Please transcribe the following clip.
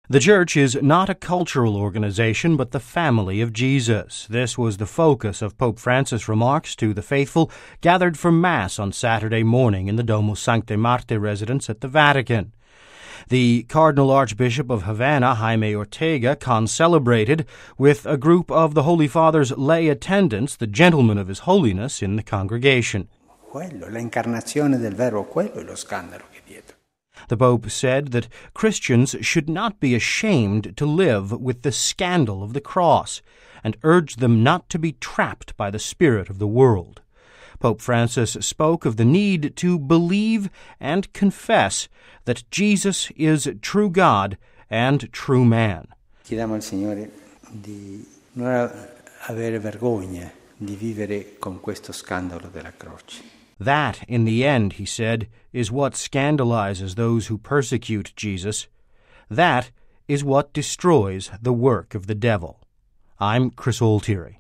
The Church is not a cultural organization, but the family of Jesus. This was the focus of Pope Francis' remarks to the faithful gathered for Mass on Saturday morning in the Domus Sanctae Marthae residence at the Vatican. The Cardinal Archbishop of Havana, Jaime Ortega, concelebrated with a group of the Holy Father's lay attendants, the gentlemen of His Holiness, in the congregation. L'incarnazione del verbo, quello è lo scandalo che dietro. The Pope said that Christians should not be ashamed to live with the scandal of the cross, and urged them not to be trapped by the spirit of the world. Pope Francis spoke of the need to believe and confess that Jesus is true God and true man. Chiediamo al Signore di non avere vergogna di vivere con questo scandalo della croce. That, in the end, he said, is what scandalizes those who persecute Jesus. That is what destroys the work of the devil. I'm Chris Altieri.